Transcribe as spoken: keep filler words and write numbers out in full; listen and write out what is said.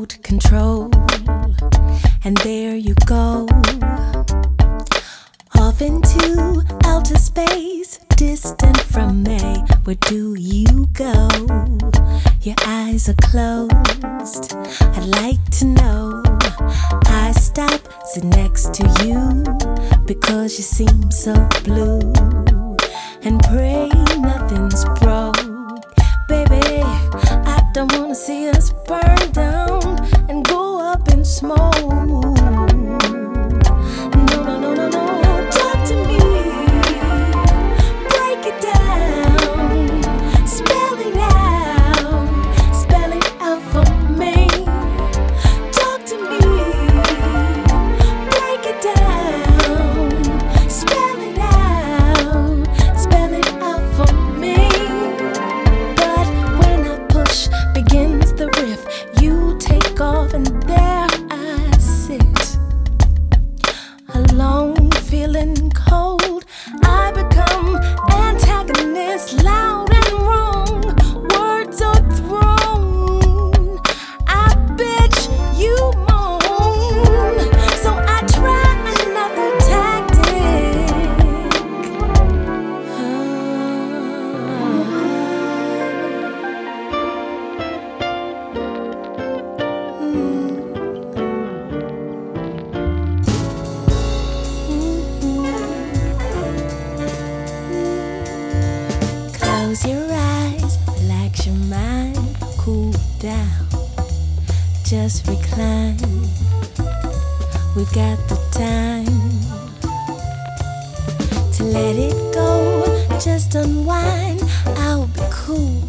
remote control, and there you go, off into outer space, distant from me. Where do you go? Your eyes are closed. I'd like to know. I stop, sit next to you, because you seem so blue, and pray nothing's broke. Baby, I don't wanna see us burn down and go up in smoke. No, no, no, no, no, talk to me, break it down, spell it out, spell it out for me. Talk to me, break it down, spell it out, spell it out for me. But when I push, begins the riff, you take off and there I sit, alone, feeling cold. I become antagonist, loud and wrong. Words are thrown. I bitch, you moan. So I try another tactic. Close your eyes, relax your mind, cool down, just recline. We've got the time to let it go, just unwind. I'll be cool